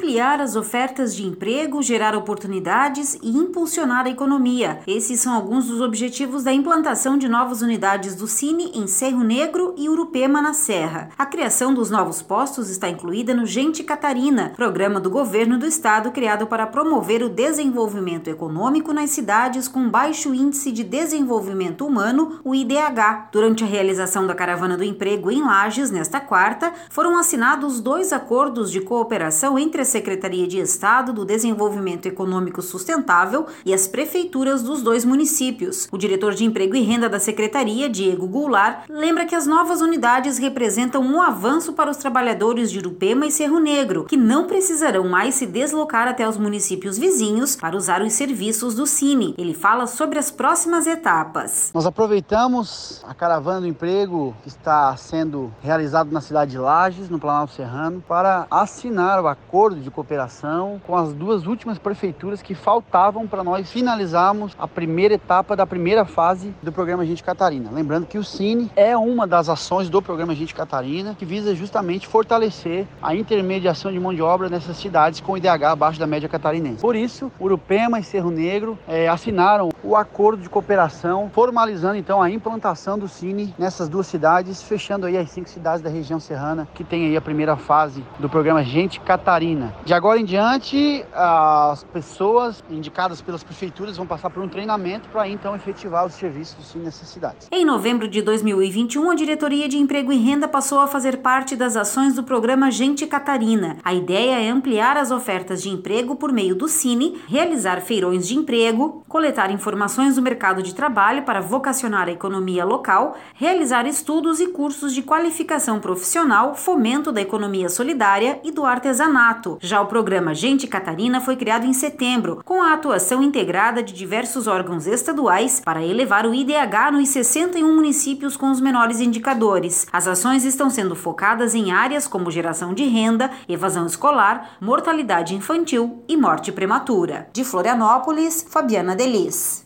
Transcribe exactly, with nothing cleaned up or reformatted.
ampliar as ofertas de emprego, gerar oportunidades e impulsionar a economia. Esses são alguns dos objetivos da implantação de novas unidades do Cine em Cerro Negro e Urupema, na Serra. A criação dos novos postos está incluída no Gente Catarina, programa do governo do estado criado para promover o desenvolvimento econômico nas cidades com baixo índice de desenvolvimento humano, o I D H. Durante a realização da Caravana do Emprego em Lages, nesta quarta, foram assinados dois acordos de cooperação entre a Secretaria de Estado do Desenvolvimento Econômico Sustentável e as prefeituras dos dois municípios. O diretor de Emprego e Renda da Secretaria, Diego Goulart, lembra que as novas unidades representam um avanço para os trabalhadores de Urupema e Cerro Negro, que não precisarão mais se deslocar até os municípios vizinhos para usar os serviços do Cine. Ele fala sobre as próximas etapas. Nós aproveitamos a Caravana do Emprego que está sendo realizado na cidade de Lages, no Planalto Serrano, para assinar o acordo de cooperação com as duas últimas prefeituras que faltavam para nós finalizarmos a primeira etapa da primeira fase do programa Gente Catarina. Lembrando que o Cine é uma das ações do programa Gente Catarina, que visa justamente fortalecer a intermediação de mão de obra nessas cidades com I D H abaixo da média catarinense. Por isso, Urupema e Cerro Negro é, assinaram o acordo de cooperação, formalizando então a implantação do Cine nessas duas cidades, fechando aí as cinco cidades da região serrana que tem aí a primeira fase do programa Gente Catarina. De agora em diante, as pessoas indicadas pelas prefeituras vão passar por um treinamento para então efetivar os serviços do Cine nessas cidades. Em novembro de dois mil e vinte e um, a Diretoria de Emprego e Renda passou a fazer parte das ações do programa Gente Catarina. A ideia é ampliar as ofertas de emprego por meio do Cine, realizar feirões de emprego, coletar informações do mercado de trabalho para vocacionar a economia local, realizar estudos e cursos de qualificação profissional, fomento da economia solidária e do artesanato. Já o programa Gente Catarina foi criado em setembro, com a atuação integrada de diversos órgãos estaduais para elevar o I D H nos sessenta e um municípios com os menores indicadores. As ações estão sendo focadas em áreas como geração de renda, evasão escolar, mortalidade infantil e morte prematura. De Florianópolis, Fabiana Delis.